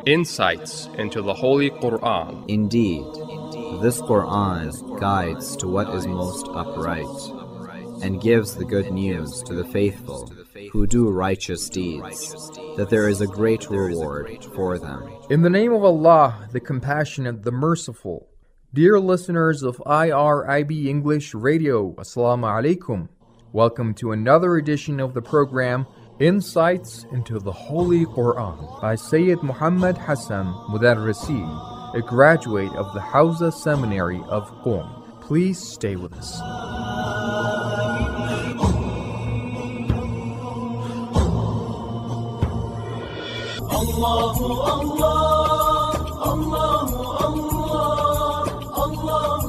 Insights into the Holy Quran. Indeed, this Quran guides to what is most upright, and gives the good news to the faithful who do righteous deeds, that there is a great reward for them. In the name of Allah, the Compassionate, the Merciful. Dear listeners of IRIB English Radio, Assalamu alaikum. Welcome to another edition of the program, Insights into the Holy Quran, by Sayyid Muhammad Hassan Mudarrisi, a graduate of the Hawza Seminary of Qom. Please stay with us. Allahu Allah, Allahu Allah, Allahu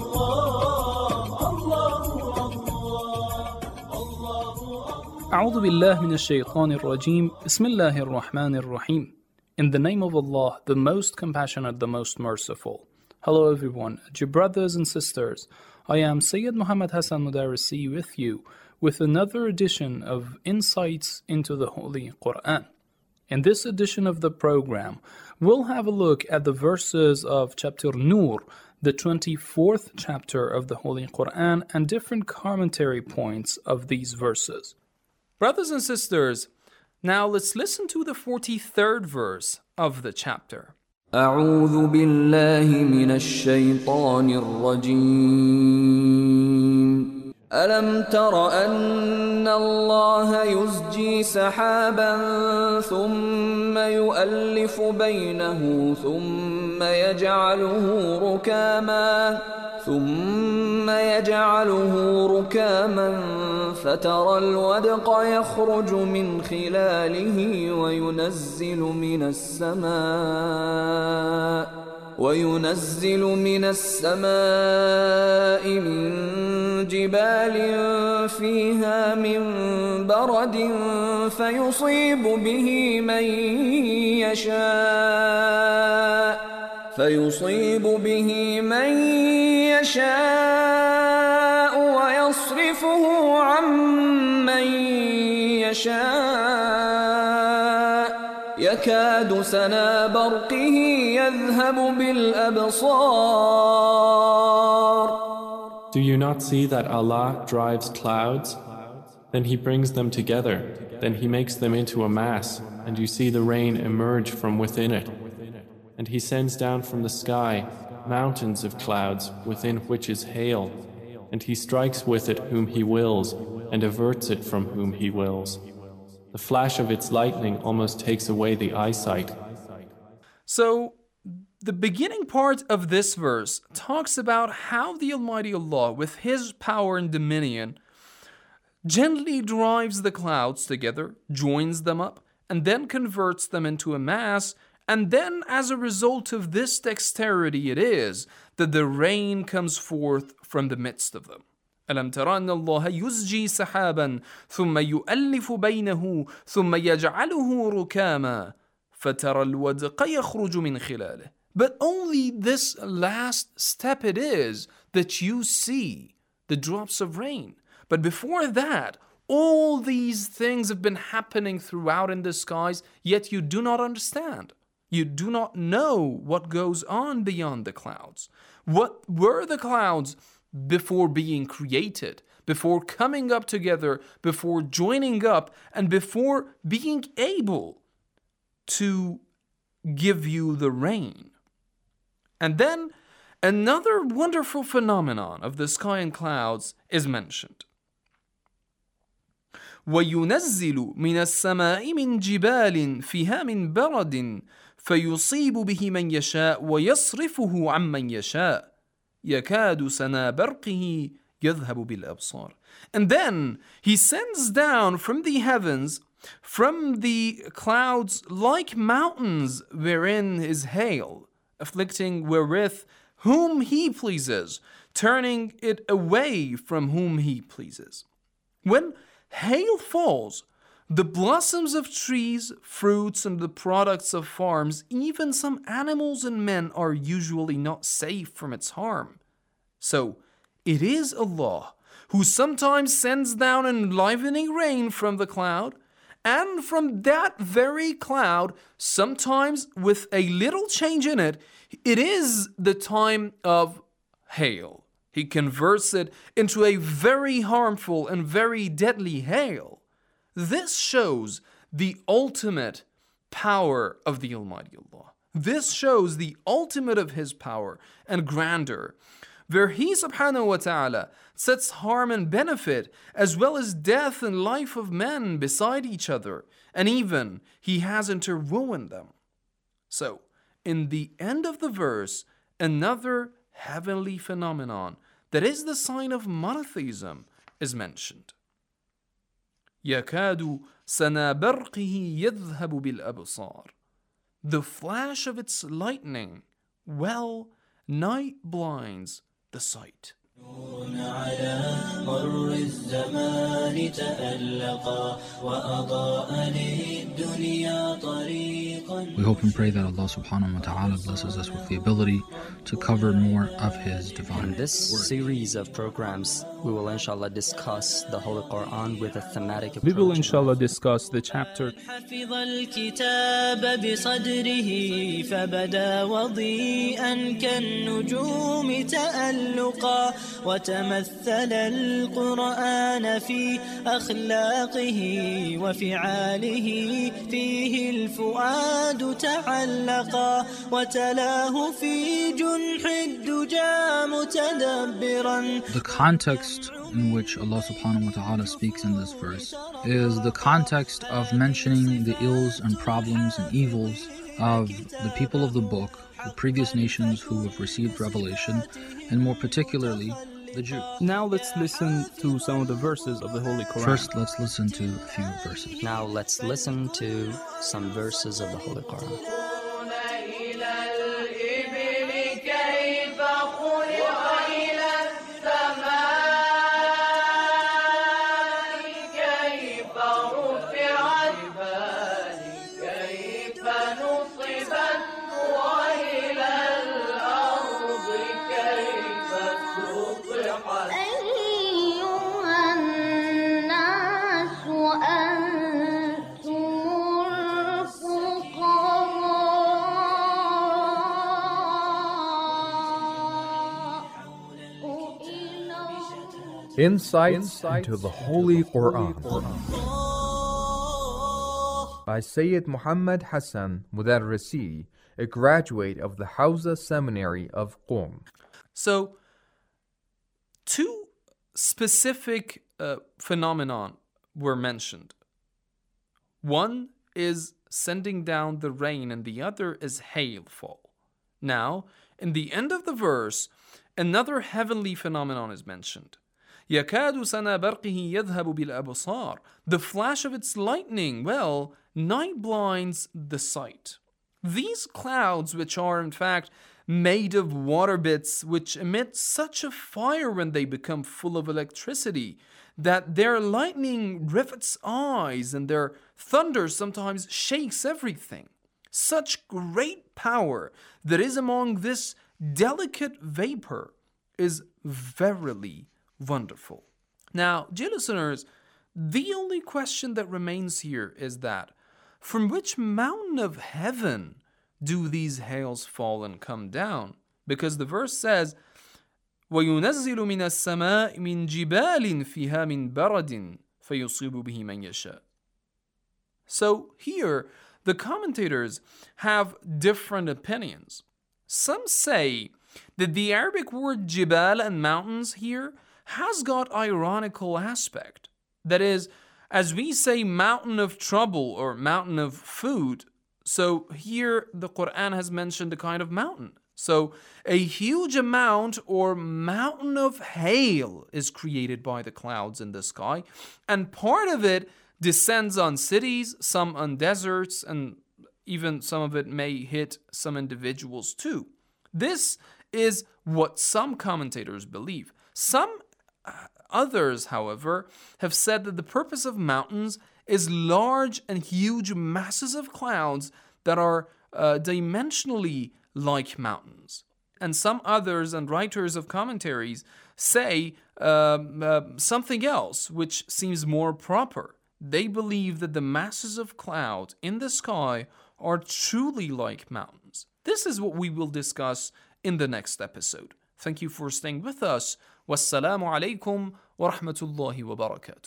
أعوذ بالله من الشيطان الرجيم بسم الله الرحمن الرحيم. In the name of Allah, the most compassionate, the most merciful. Hello everyone, dear brothers and sisters. I am Sayyid Muhammad Hassan Mudarrisi with you with another edition of Insights into the Holy Quran. In this edition of the program, we'll have a look at the verses of chapter Nur, the 24th chapter of the Holy Quran, and different commentary points of these verses. Brothers and sisters, now let's listen to the 43rd verse of the chapter. أعوذ بالله من الشيطان الرجيم ألم تر أن الله يزجي سحابا ثم يؤلف بينه ثم يجعله ركاما فترى الودق يخرج من خلاله وينزل من السماء من جبال فيها من برد فيصيب به من يشاء ويصرفه عن من يشاء يكاد سنا برقه يذهب بالأبصار. Do you not see that Allah drives clouds? Then He brings them together, then He makes them into a mass, and you see the rain emerge from within it. And He sends down from the sky mountains of clouds within which is hail, and He strikes with it whom He wills and averts it from whom He wills. The flash of its lightning almost takes away the eyesight. So, the beginning part of this verse talks about how the Almighty Allah, with His power and dominion, gently drives the clouds together, joins them up, and then converts them into a mass. And then, as a result of this dexterity, it is that the rain comes forth from the midst of them. ألم تر أن الله يزجي سحابا ثم يؤلف بينه ثم يجعله ركاما فترى الودق يخرج من خلاله. But only this last step it is that you see the drops of rain. But before that, all these things have been happening throughout in the skies, yet you do not understand. You do not know what goes on beyond the clouds. What were the clouds before being created, before coming up together, before joining up, and before being able to give you the rain? And then another wonderful phenomenon of the sky and clouds is mentioned. وَيُنَزِّلُ مِنَ السَّمَاءِ مِنْ جِبَالٍ فِيهَا مِنْ بَرَدٍ فَيُصِيبُ بِهِ مَنْ يَشَاءُ وَيَصْرِفُهُ عَنْ مَنْ يَشَاءُ يَكَادُ سَنَا بَرْقِهِ يَذْهَبُ بِالْأَبْصَارِ. And then He sends down from the heavens, from the clouds, like mountains wherein is hail, afflicting wherewith whom He pleases, turning it away from whom He pleases. When hail falls, the blossoms of trees, fruits, and the products of farms, even some animals and men are usually not safe from its harm. So, it is Allah who sometimes sends down enlivening rain from the cloud, And from that very cloud, sometimes with a little change in it, it is the time of hail. He converts it into a very harmful and very deadly hail. This shows the ultimate power of the Almighty Allah. This shows the ultimate of His power and grandeur, where He subhanahu wa ta'ala sets harm and benefit as well as death and life of men beside each other, and even He hasn't to ruin them. So, in the end of the verse, another heavenly phenomenon that is the sign of monotheism is mentioned. يَكَادُ سَنَا بَرْقِهِ يَذْهَبُ بِالْأَبْصَارِ. The flash of its lightning, well, night blinds the sight. على مر الزمان تألقا وأضاء للدنيا طريقا. We hope and pray that Allah subhanahu wa ta'ala blesses us with the ability to cover more of His divine In this word. series of programs, we will inshallah discuss the Holy Quran with a thematic approach. We will inshallah discuss the chapter حفظ الكتاب بصدره فبدا وضيئا كالنجوم تألقا وتمثل القرآن في أخلاقه وفعاله فيه الفؤاد تعلقا وتلاه في جنح الدجى متدبرا. The context in which Allah subhanahu wa ta'ala speaks in this verse is the context of mentioning the ills and problems and evils of the people of the book, the previous nations who have received revelation, and more particularly the Jews. Now let's listen to some of the verses of the Holy Quran. First, let's listen to a few verses. Now let's listen to some verses of the Holy Quran. Insights into the Holy Quran by Sayyid Muhammad Hassan Mudarrisi, a graduate of the Hawza Seminary of Qom. So, two specific phenomenon were mentioned. One is sending down the rain and the other is hailfall. Now, in the end of the verse, another heavenly phenomenon is mentioned. يَكَادُ سَنَا بَرْقِهِ يَذْهَبُ بِالْأَبْصَارِ. The flash of its lightning, well, night blinds the sight. These clouds, which are in fact made of water bits, which emit such a fire when they become full of electricity, that their lightning rivets eyes and their thunder sometimes shakes everything. Such great power that is among this delicate vapor is verily wonderful. Now, dear listeners, the only question that remains here is that from which mountain of heaven do these hails fall and come down? Because the verse says, وَيُنَزِّلُ مِنَ السَّمَاءِ مِنْ جِبَالٍ فِيهَا مِنْ بَرَدٍ فَيُصِيبُ بِهِ مَنْ يَشَاءُ. So here, the commentators have different opinions. Some say that the Arabic word jibal and mountains here has got ironical aspect. That is, as we say mountain of trouble or mountain of food, so here the Quran has mentioned a kind of mountain. So a huge amount or mountain of hail is created by the clouds in the sky, and part of it descends on cities, some on deserts, and even some of it may hit some individuals too. This is what some commentators believe. Some others, however, have said that the purpose of mountains is large and huge masses of clouds that are dimensionally like mountains. And some others and writers of commentaries say something else, which seems more proper. They believe that the masses of cloud in the sky are truly like mountains. This is what we will discuss in the next episode. Thank you for staying with us. Wassalamu alaikum wa rahmatullahi wa barakatuh.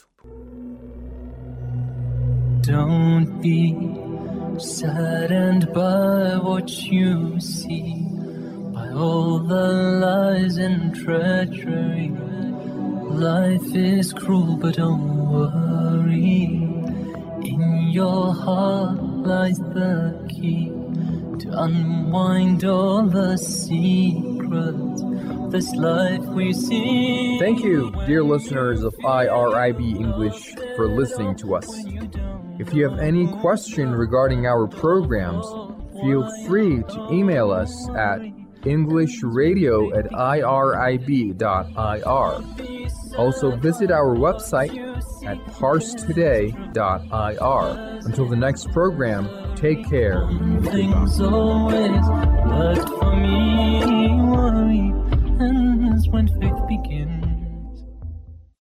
Don't be saddened by what you see, by all the lies and treachery. Life is cruel, but don't worry. In your heart lies the key to unwind all the secrets of this life we see. Thank you, dear listeners of IRIB English, for listening to us. If you have any question regarding our programs, feel free to email us at englishradio@irib.ir. Also visit our website at parstoday.ir. Until the next program, take care. Things always worked for me, worry ends when faith begins.